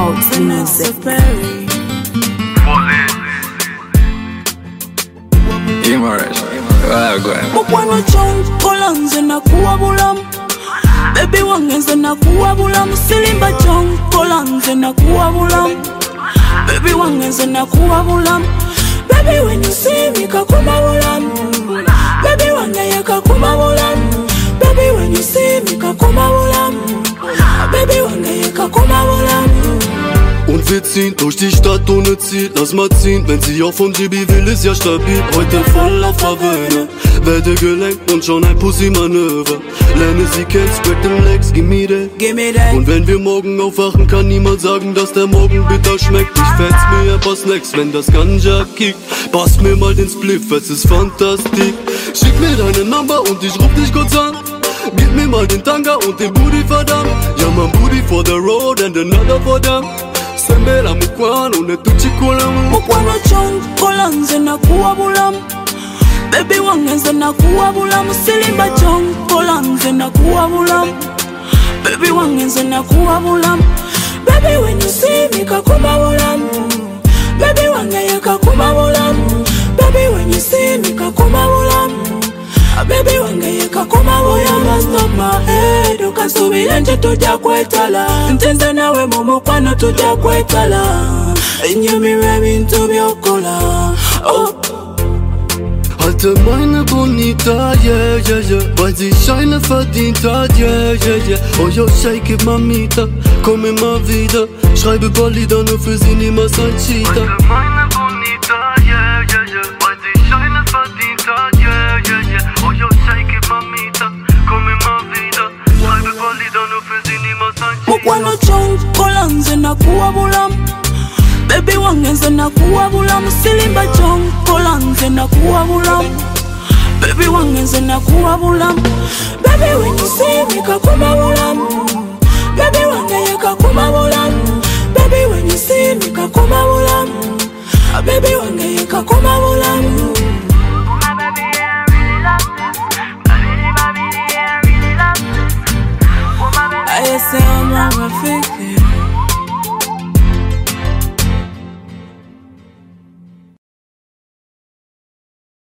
Out music. Mukwana chong kolanze na kuwa bulam. Baby wangenze na kuwa bulam. Silimba chong kolanze na kuwa bulam. Baby wangenze na kuwa bulam. Baby when you see me kakuma bulam. Baby wangeye kakuma bulam. Baby when you see me kakuma bulam. Baby wangeye kakuma bulam. Und wir ziehen durch die Stadt ohne Ziel, lass mal ziehen. Wenn sie auch von GB will, ist ja stabil. Heute voll auf Verwöhne, werde gelenkt und schon ein Pussy-Manöver. Lerne sie kennen, spread them legs, give me that. Und wenn wir morgen aufwachen, kann niemand sagen, dass der Morgen bitter schmeckt. Ich fetz mir ein paar Snacks, wenn das Ganja kickt. Pass mir mal den Spliff, es ist fantastisch. Schick mir deine Number und ich ruf dich kurz an. Gib mir mal den Tanga und den Booty, verdammt. Ja, mein Booty for the road and another for them. Sembera mukwano ne tuchikola Mukwano chong kolanze na kuwa bulam. Baby wangenze na kuwa bulam. Silimba chong kolanze na kuwa bulam. Baby wangenze na kuwa bulam. Baby when you see me kakuma bulam. Baby wangeye kakuma bulam. Baby when you see me kakuma bulam. Baby wangeye kakuma bulam. Stop my head ukasubira nje tuja kwetala. Ntenze nawe mumukwano tuja kwetala. Inyumire bintu byokola. Oh. Halte meine Bonita, yeah, yeah, yeah. Weil sie Scheine verdient hat, yeah, yeah, yeah. Oh yo, shake it, Mamita, komm immer wieder. Schreibe Bollider, nur für sie niemals ein Cheater. Halte meine Bonita, yeah, yeah, yeah. Weil sie Scheine verdient hat, yeah, yeah, yeah. Oh yo, shake it, Mamita, komm immer wieder. Schreibe Bollider, nur für sie niemals ein Cheater. Mukwano chong kolanze na kuwa bulam. Baby wangenze na kuwa bulam. Silimba chong kolanze na kuwa bulam. Baby wangenze na kuwa bulam. Baby when you see me kakuma bulam. Baby wangeye kakuma bulam. Baby when you see me kakuma bulam. Baby wangeye kakuma bulam. My baby, I really love this. My baby, I really love this. Oh my baby, I say I'm a fake.